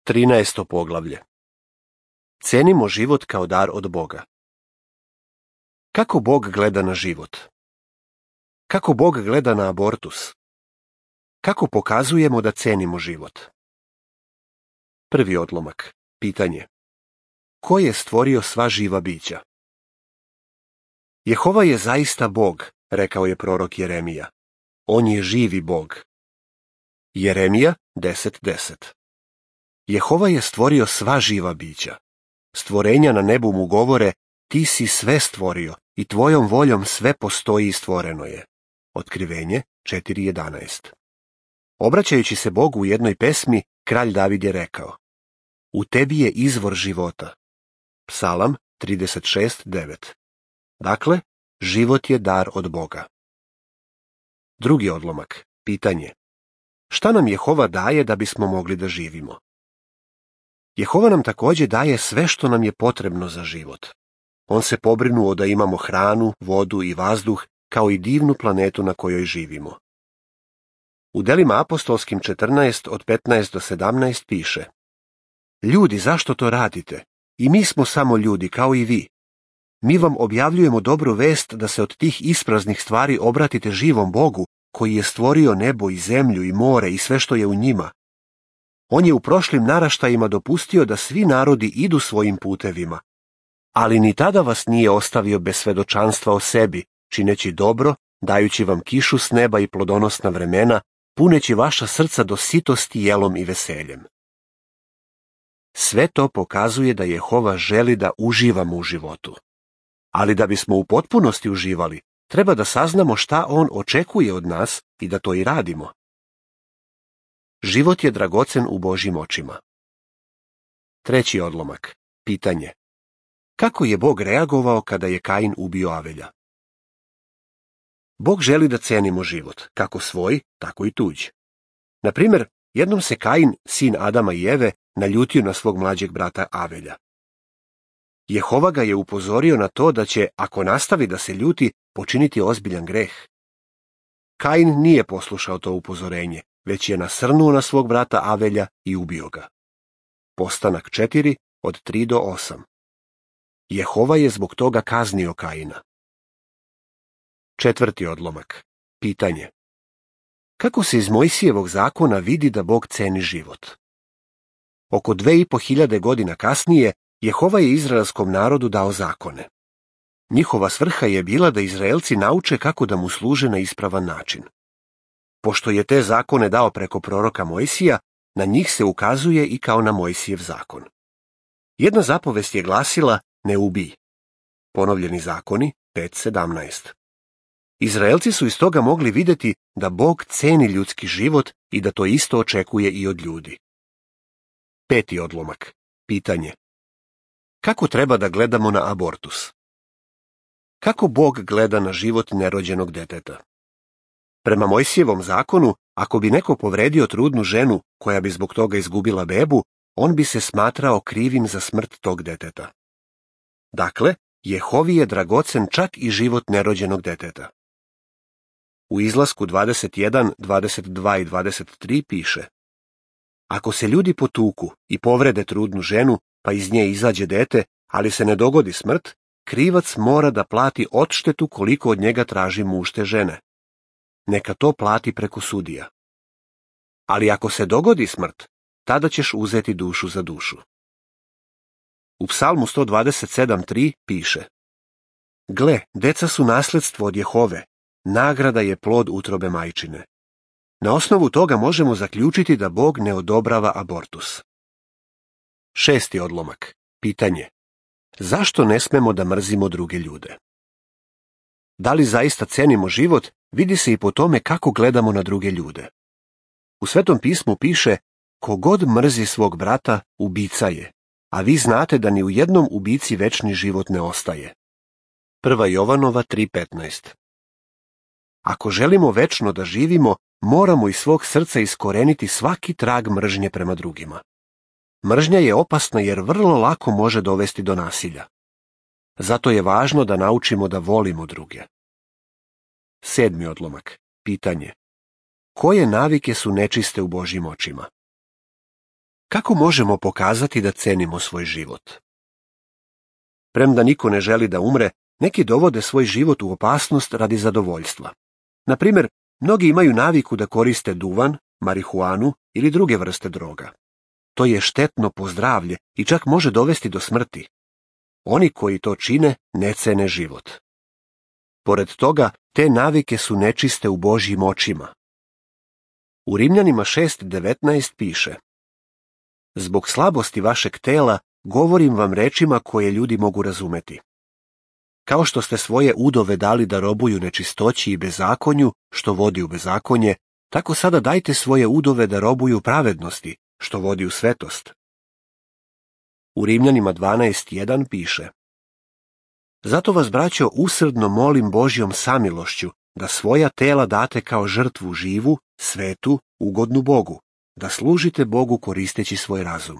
13. poglavlje. Cenimo život kao dar od Boga. Kako Bog gleda na život? Kako Bog gleda na abortus? Kako pokazujemo da cenimo život? Prvi odlomak. Pitanje. Ko je stvorio sva živa bića? Jehova je zaista Bog, rekao je prorok Jeremija. On je živi Bog. Jeremija 10:10. Jehova je stvorio sva živa bića. Stvorenja na nebu mu govore, ti si sve stvorio i tvojom voljom sve postoji i stvoreno je. Otkrivenje 4:11. Obraćajući se Bogu u jednoj pesmi, kralj David je rekao, u tebi je izvor života. Psalam 36:9. Dakle, život je dar od Boga. Drugi odlomak. Pitanje. Šta nam Jehova daje da bismo mogli da živimo? Jehova nam također daje sve što nam je potrebno za život. On se pobrinuo da imamo hranu, vodu i vazduh, kao i divnu planetu na kojoj živimo. U delima apostolskim 14 od 15 do 17 piše: Ljudi, zašto to radite? I mi smo samo ljudi, kao i vi. Mi vam objavljujemo dobru vest da se od tih ispraznih stvari obratite živom Bogu, koji je stvorio nebo i zemlju i more i sve što je u njima. On je u prošlim naraštajima dopustio da svi narodi idu svojim putevima, ali ni tada vas nije ostavio bez svedočanstva o sebi, čineći dobro, dajući vam kišu s neba i plodonosna vremena, puneći vaša srca do sitosti jelom i veseljem. Sve to pokazuje da Jehova želi da uživamo u životu. Ali da bismo u potpunosti uživali, treba da saznamo šta on očekuje od nas i da to i radimo. Život je dragocen u Božjim očima. Treći odlomak. Pitanje. Kako je Bog reagovao kada je Kain ubio Avelja? Bog želi da cenimo život, kako svoj, tako i tuđ. Na primjer, jednom se Kain, sin Adama i Eve, naljutio na svog mlađeg brata Avelja. Jehova ga je upozorio na to da će, ako nastavi da se ljuti, počiniti ozbiljan greh. Kain nije poslušao to upozorenje, već je nasrnuo na svog brata Avelja i ubio ga. Postanak 4 od 3 do 8. Jehova je zbog toga kaznio Kaina. Četvrti odlomak. Pitanje. Kako se iz Mojsijevog zakona vidi da Bog ceni život? Oko 2500 godina kasnije, Jehova je izraelskom narodu dao zakone. Njihova svrha je bila da Izraelci nauče kako da mu služe na ispravan način. Pošto je te zakone dao preko proroka Mojsija, na njih se ukazuje i kao na Mojsijev zakon. Jedna zapovest je glasila, ne ubij. Ponovljeni zakoni 5:17. Izraelci su iz toga mogli vidjeti da Bog ceni ljudski život i da to isto očekuje i od ljudi. Peti odlomak. Pitanje. Kako treba da gledamo na abortus? Kako Bog gleda na život nerođenog deteta? Prema Mojsijevom zakonu, ako bi neko povredio trudnu ženu koja bi zbog toga izgubila bebu, on bi se smatrao krivim za smrt tog deteta. Dakle, Jehovi je dragocen čak i život nerođenog deteta. U Izlasku 21, 22 i 23 piše: Ako se ljudi potuku i povrede trudnu ženu, pa iz nje izađe dete, ali se ne dogodi smrt, krivac mora da plati odštetu koliko od njega traži muž te žene. Neka to plati preko sudija. Ali ako se dogodi smrt, tada ćeš uzeti dušu za dušu. U Psalmu 127:3 piše: Gle, deca su nasledstvo od Jehove, nagrada je plod utrobe majčine. Na osnovu toga možemo zaključiti da Bog ne odobrava abortus. Šesti odlomak. Pitanje. Zašto ne smemo da mrzimo druge ljude? Da li zaista cenimo život, vidi se i po tome kako gledamo na druge ljude. U Svetom pismu piše: Kogod mrzi svog brata, ubica je, a vi znate da ni u jednom ubici večni život ne ostaje. 1. Jovanova 3:15. Ako želimo večno da živimo, moramo iz svog srca iskoreniti svaki trag mržnje prema drugima. Mržnja je opasna jer vrlo lako može dovesti do nasilja. Zato je važno da naučimo da volimo druge. Sedmi odlomak. Pitanje. Koje navike su nečiste u Božjim očima? Kako možemo pokazati da cenimo svoj život? Premda niko ne želi da umre, neki dovode svoj život u opasnost radi zadovoljstva. Na primjer, mnogi imaju naviku da koriste duvan, marihuanu ili druge vrste droga. To je štetno po zdravlje i čak može dovesti do smrti. Oni koji to čine ne cene život. Pored toga, te navike su nečiste u Božjim očima. U Rimljanima 6:19 piše: Zbog slabosti vašeg tela govorim vam rečima koje ljudi mogu razumeti. Kao što ste svoje udove dali da robuju nečistoći i bezakonju, što vodi u bezakonje, tako sada dajte svoje udove da robuju pravednosti, što vodi u svetost. U Rimljanima 12:1 piše: Zato vas, braćo, usrdno molim Božjom samilošću da svoja tela date kao žrtvu živu, svetu, ugodnu Bogu, da služite Bogu koristeći svoj razum.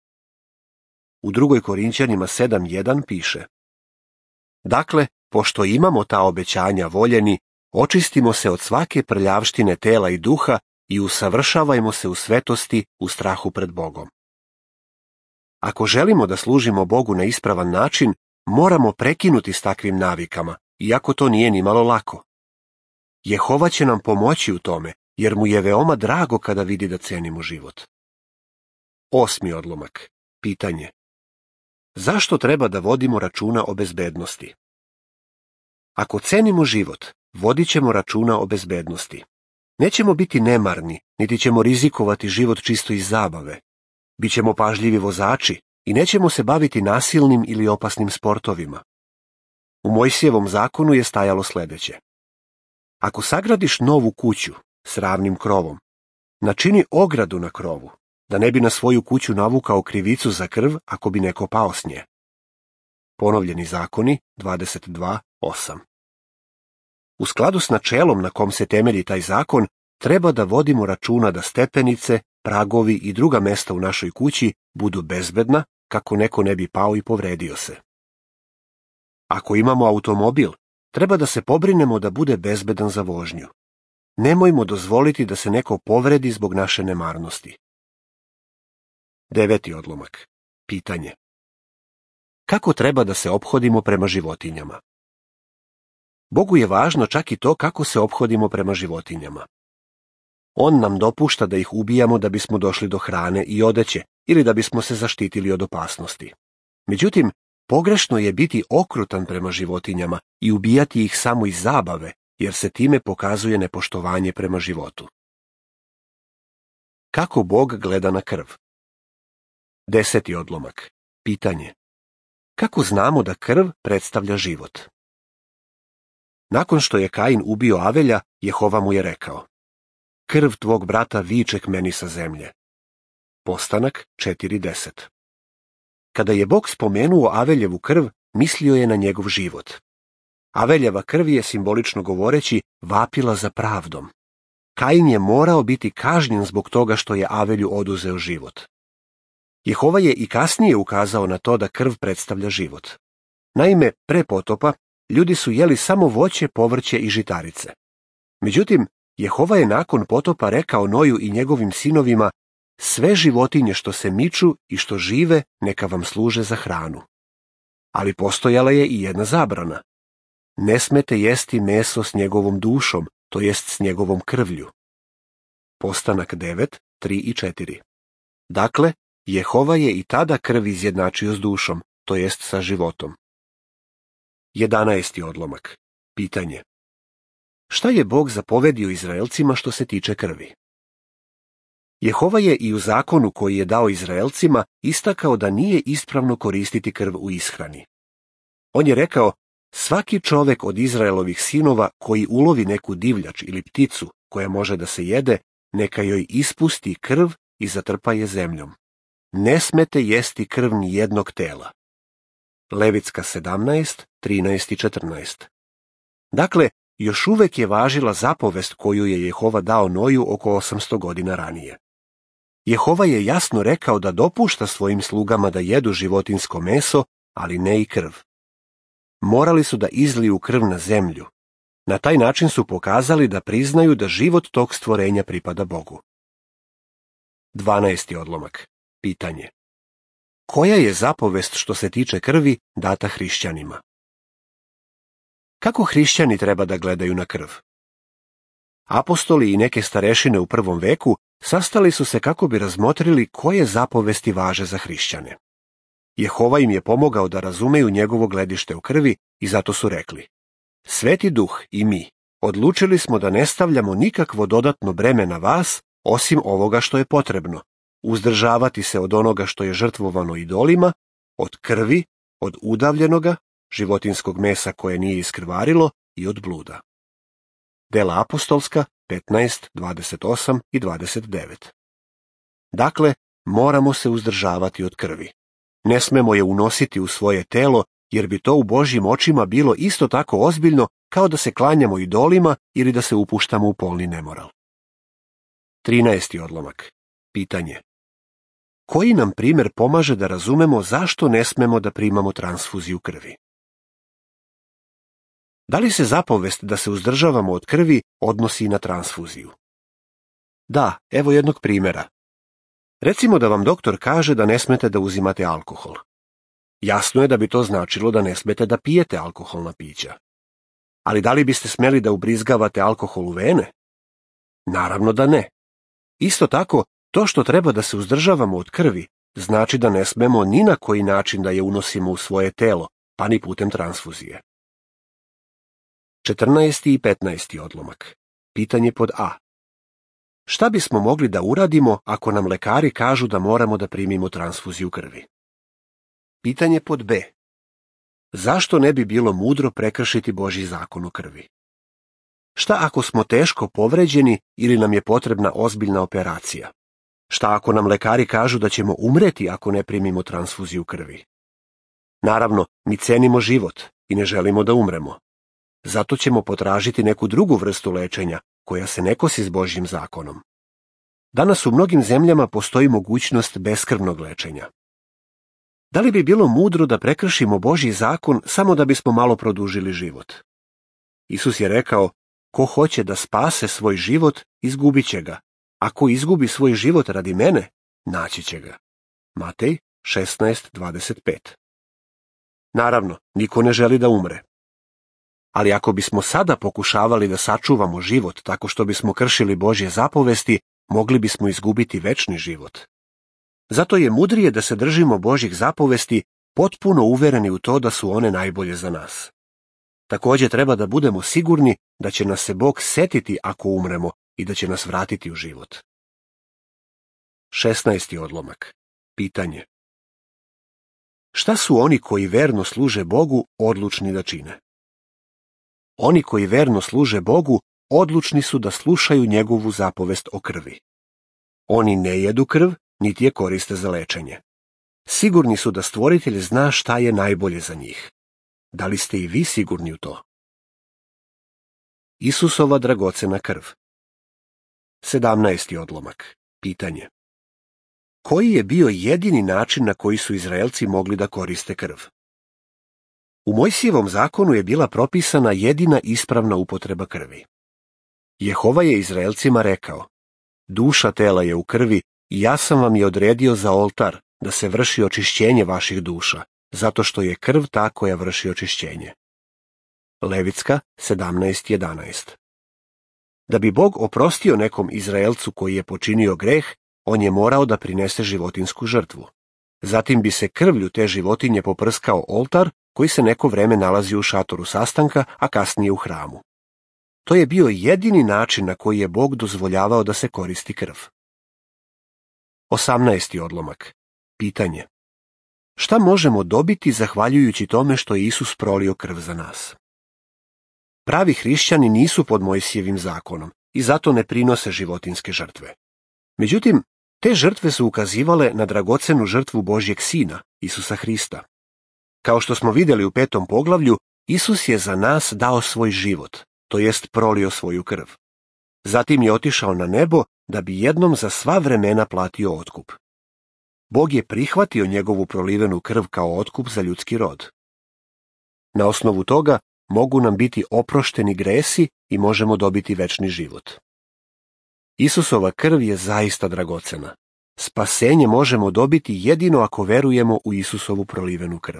U 2. Korinćanima 7:1 piše: Dakle, pošto imamo ta obećanja voljeni, očistimo se od svake prljavštine tela i duha i usavršavajmo se u svetosti u strahu pred Bogom. Ako želimo da služimo Bogu na ispravan način, moramo prekinuti s takvim navikama, iako to nije ni malo lako. Jehova će nam pomoći u tome, jer mu je veoma drago kada vidi da cenimo život. 8. odlomak. Pitanje: zašto treba da vodimo računa o bezbednosti? Ako cenimo život, vodit ćemo računa o bezbednosti. Nećemo biti nemarni, niti ćemo rizikovati život čisto iz zabave. Bićemo pažljivi vozači i nećemo se baviti nasilnim ili opasnim sportovima. U Mojsijevom zakonu je stajalo sljedeće: ako sagradiš novu kuću s ravnim krovom, načini ogradu na krovu, da ne bi na svoju kuću navukao krivicu za krv ako bi neko pao s nje. Ponovljeni zakoni 22:8. U skladu s načelom na kom se temelji taj zakon, treba da vodimo računa da stepenice, pragovi i druga mesta u našoj kući budu bezbedna, kako neko ne bi pao i povredio se. Ako imamo automobil, treba da se pobrinemo da bude bezbedan za vožnju. Nemojmo dozvoliti da se neko povredi zbog naše nemarnosti. 9. odlomak. Pitanje: kako treba da se ophodimo prema životinjama? Bogu je važno čak i to kako se ophodimo prema životinjama. On nam dopušta da ih ubijamo da bismo došli do hrane i odeće ili da bismo se zaštitili od opasnosti. Međutim, pogrešno je biti okrutan prema životinjama i ubijati ih samo iz zabave, jer se time pokazuje nepoštovanje prema životu. Kako Bog gleda na krv? 10. odlomak. Pitanje: kako znamo da krv predstavlja život? Nakon što je Kain ubio Avelja, Jehova mu je rekao: krv tvog brata viče k meni sa zemlje. Postanak 4:10. Kada je Bog spomenuo Aveljevu krv, mislio je na njegov život. Aveljeva krv je, simbolično govoreći, vapila za pravdom. Kain je morao biti kažnjen zbog toga što je Avelju oduzeo život. Jehova je i kasnije ukazao na to da krv predstavlja život. Naime, pre potopa, ljudi su jeli samo voće, povrće i žitarice. Međutim, Jehova je nakon potopa rekao Noju i njegovim sinovima: sve životinje što se miču i što žive, neka vam služe za hranu. Ali postojala je i jedna zabrana: ne smete jesti meso s njegovom dušom, to jest s njegovom krvlju. Postanak 9:3 i 4. Dakle, Jehova je i tada krv izjednačio s dušom, to jest sa životom. 11. odlomak. Pitanje: šta je Bog zapovedio Izraelcima što se tiče krvi? Jehova je i u zakonu koji je dao Izraelcima istakao da nije ispravno koristiti krv u ishrani. On je rekao: svaki čovek od Izraelovih sinova koji ulovi neku divljač ili pticu koja može da se jede, neka joj ispusti krv i zatrpa je zemljom. Ne smete jesti krv ni jednog tela. Levitska 17:13 i 14. Dakle, još uvek je važila zapovest koju je Jehova dao Noju oko 800 godina ranije. Jehova je jasno rekao da dopušta svojim slugama da jedu životinjsko meso, ali ne i krv. Morali su da izliju krv na zemlju. Na taj način su pokazali da priznaju da život tog stvorenja pripada Bogu. 12. odlomak. Pitanje. Koja je zapovest što se tiče krvi data hrišćanima? Kako hrišćani treba da gledaju na krv? Apostoli i neke starešine u prvom veku sastali su se kako bi razmotrili koje zapovesti važe za hrišćane. Jehova im je pomogao da razumeju njegovo gledište u krvi i zato su rekli: Sveti Duh i mi odlučili smo da ne stavljamo nikakvo dodatno breme na vas osim ovoga što je potrebno, uzdržavati se od onoga što je žrtvovano idolima, od krvi, od udavljenoga, životinskog mesa koje nije iskrvarilo i od bluda. Dela apostolska 15, 28 i 29. Dakle, moramo se uzdržavati od krvi. Ne smemo je unositi u svoje telo, jer bi to u Božjim očima bilo isto tako ozbiljno kao da se klanjamo idolima ili da se upuštamo u polni nemoral. 13. odlomak. Pitanje. Koji nam primjer pomaže da razumemo zašto ne smemo da primamo transfuziju krvi? Da li se zapovest da se uzdržavamo od krvi odnosi i na transfuziju? Da, evo jednog primjera. Recimo da vam doktor kaže da ne smete da uzimate alkohol. Jasno je da bi to značilo da ne smete da pijete alkoholna pića. Ali da li biste smjeli da ubrizgavate alkohol u vene? Naravno da ne. Isto tako, to što treba da se uzdržavamo od krvi znači da ne smemo ni na koji način da je unosimo u svoje telo, pa ni putem transfuzije. 14. i 15. odlomak. Pitanje pod A. Šta bismo mogli da uradimo ako nam lekari kažu da moramo da primimo transfuziju krvi? Pitanje pod B. Zašto ne bi bilo mudro prekršiti Božji zakon o krvi? Šta ako smo teško povređeni ili nam je potrebna ozbiljna operacija? Šta ako nam lekari kažu da ćemo umreti ako ne primimo transfuziju krvi? Naravno, mi cenimo život i ne želimo da umremo. Zato ćemo potražiti neku drugu vrstu lečenja koja se ne kosi s Božjim zakonom. Danas u mnogim zemljama postoji mogućnost beskrvnog lečenja. Da li bi bilo mudro da prekršimo Božji zakon samo da bismo malo produžili život? Isus je rekao: ko hoće da spase svoj život, izgubit će ga. Ako izgubi svoj život radi mene, naći će ga. Matej 16:25. Naravno, niko ne želi da umre. Ali ako bismo sada pokušavali da sačuvamo život tako što bismo kršili Božje zapovesti, mogli bismo izgubiti večni život. Zato je mudrije da se držimo Božjih zapovesti, potpuno uvereni u to da su one najbolje za nas. Također treba da budemo sigurni da će nas se Bog setiti ako umremo i da će nas vratiti u život. 16. odlomak. Pitanje. Šta su oni koji verno služe Bogu odlučni da čine? Oni koji verno služe Bogu odlučni su da slušaju njegovu zapovest o krvi. Oni ne jedu krv, niti je koriste za lečenje. Sigurni su da Stvoritelj zna šta je najbolje za njih. Da li ste i vi sigurni u to? Isusova dragocena krv. 17. odlomak. Pitanje. Koji je bio jedini način na koji su Izraelci mogli da koriste krv? U Mojsijevom zakonu je bila propisana jedina ispravna upotreba krvi. Jehova je Izraelcima rekao: duša tela je u krvi i ja sam vam je odredio za oltar da se vrši očišćenje vaših duša, zato što je krv ta koja vrši očišćenje. Levitska 17:11. Da bi Bog oprostio nekom Izraelcu koji je počinio greh, on je morao da prinese životinsku žrtvu. Zatim bi se krvlju te životinje poprskao oltar koji se neko vreme nalazi u šatoru sastanka, a kasnije u hramu. To je bio jedini način na koji je Bog dozvoljavao da se koristi krv. 18. odlomak. Pitanje. Šta možemo dobiti zahvaljujući tome što je Isus prolio krv za nas? Pravi hrišćani nisu pod Mojsijevim zakonom i zato ne prinose životinske žrtve. Međutim, te žrtve su ukazivale na dragocenu žrtvu Božjeg Sina, Isusa Hrista. Kao što smo vidjeli u 5. poglavlju, Isus je za nas dao svoj život, to jest prolio svoju krv. Zatim je otišao na nebo da bi jednom za sva vremena platio otkup. Bog je prihvatio njegovu prolivenu krv kao otkup za ljudski rod. Na osnovu toga mogu nam biti oprošteni gresi i možemo dobiti večni život. Isusova krv je zaista dragocena. Spasenje možemo dobiti jedino ako verujemo u Isusovu prolivenu krv.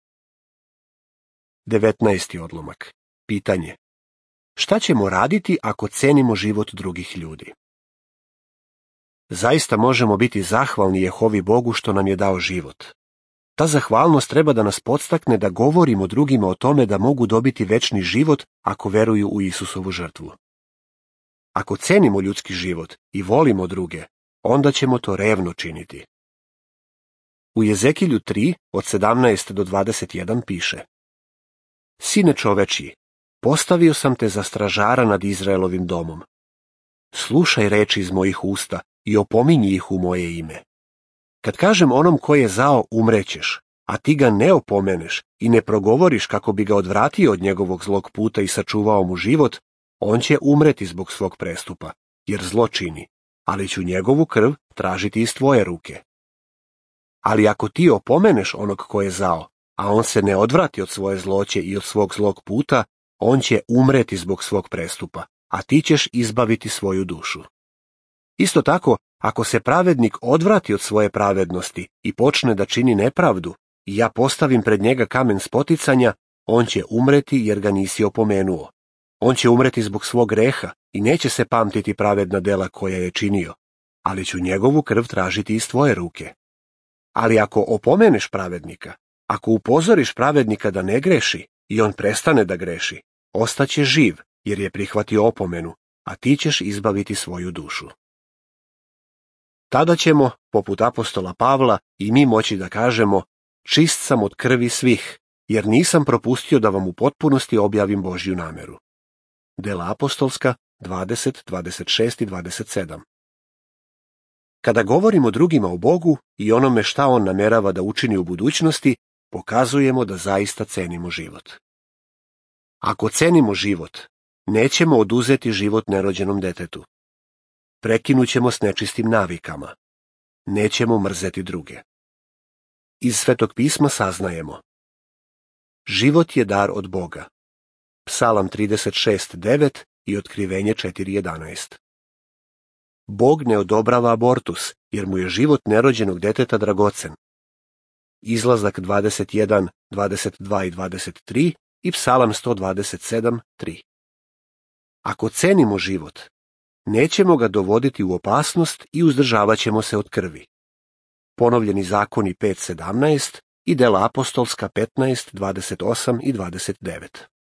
19. odlomak. Pitanje. Šta ćemo raditi ako cenimo život drugih ljudi? Zaista možemo biti zahvalni Jehovi Bogu što nam je dao život. Ta zahvalnost treba da nas podstakne da govorimo drugima o tome da mogu dobiti večni život ako veruju u Isusovu žrtvu. Ako cenimo ljudski život i volimo druge, onda ćemo to revno činiti. U Jezekilju 3, od 17 do 21 piše: Sine čovečji, postavio sam te za stražara nad Izraelovim domom. Slušaj reči iz mojih usta i opominji ih u moje ime. Kad kažem onom ko je zao umrećeš, a ti ga ne opomeneš i ne progovoriš kako bi ga odvratio od njegovog zlog puta i sačuvao mu život, on će umreti zbog svog prestupa, jer zlo čini, ali ću njegovu krv tražiti iz tvoje ruke. Ali ako ti opomeneš onog ko je zao, a on se ne odvrati od svoje zloće i od svog zlog puta, on će umreti zbog svog prestupa, a ti ćeš izbaviti svoju dušu. Isto tako, ako se pravednik odvrati od svoje pravednosti i počne da čini nepravdu, i ja postavim pred njega kamen spoticanja, on će umreti jer ga nisi opomenuo. On će umreti zbog svog greha i neće se pamtiti pravedna dela koja je činio, ali ću njegovu krv tražiti iz tvoje ruke. Ali ako opomeneš pravednika, ako upozoriš pravednika da ne greši i on prestane da greši, ostaće živ jer je prihvatio opomenu, a ti ćeš izbaviti svoju dušu. Tada ćemo, poput apostola Pavla, i mi moći da kažemo: čist sam od krvi svih, jer nisam propustio da vam u potpunosti objavim Božju nameru. Dela apostolska 20, 26 i 27. Kada govorimo drugima o Bogu i onome šta on namerava da učini u budućnosti, pokazujemo da zaista cenimo život. Ako cenimo život, nećemo oduzeti život nerođenom detetu. Prekinućemo s nečistim navikama. Nećemo mrzeti druge. Iz Svetog pisma saznajemo: život je dar od Boga. Psalam 36:9 i Otkrivenje 4:11. Bog ne odobrava abortus, jer mu je život nerođenog deteta dragocen. Izlazak 21, 22 i 23 i Psalam 127:3. Ako cenimo život, nećemo ga dovoditi u opasnost i uzdržavat ćemo se od krvi. Ponovljeni zakoni 5:17 i Dela apostolska 15, 28 i 29.